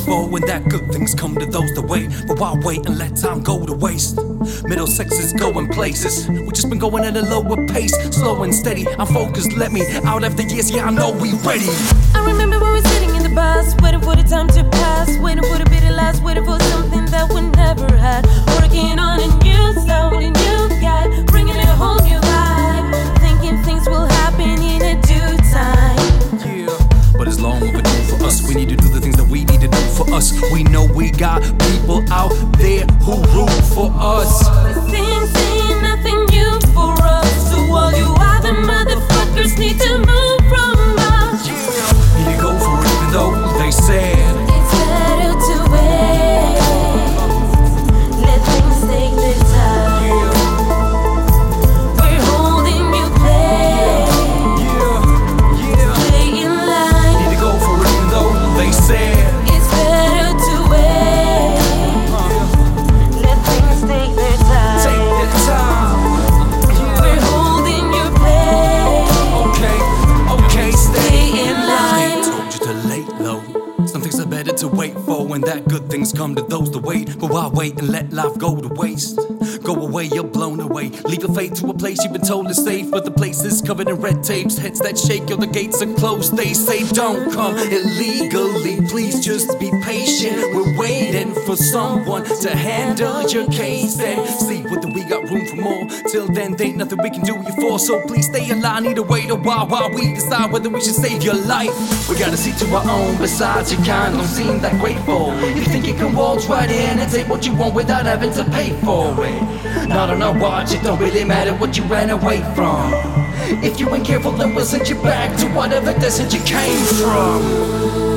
for when that good things come to those that wait. But why wait and let time go to waste? Middlesex is going places. We just been going at a lower pace, slow and steady. I'm focused, let me out after years, yeah I know we ready. I remember we were sitting in the bus, waiting for the time to pass, waiting for the bitter last, waiting for something that we never had. Working on a new sound, a new guy, bringing a whole new life, thinking things will happen in a due time. Yeah, but it's long overdue for us. We need to do the things that we need to do for us. We know we got people out there who root for us. Things ain't nothing new for us, so all you other motherfuckers need to move from us. Need to go for it even though they said it's better to wait. Let things take their time. We're holding you place. Stay in line. Need to go for it even though they said it's better to wait. Let things take their time. take their time. We're holding you place. Okay, Stay in line. I told you to lay low. Some things are better to wait for when that good things come to those that wait. But why wait and let life go to waste? Go away, you're blown away. Leave your fate to a place you've been told is safe, but the place is covered in red tapes, heads that shake, yo, the gates are closed. They say don't come illegally, please just be patient. We're waiting for someone to handle your case and see whether we got room for more. Till then, there ain't nothing we can do you for, so please stay alive. Need to wait a while we decide whether we should save your life. We gotta see to our own, besides your kind don't seem that grateful. You think you can waltz right in and take what you want without having to pay for it. Not on our watch, it don't really matter what you ran away from. If you ain't careful, then we'll send you back to whatever desert you came from.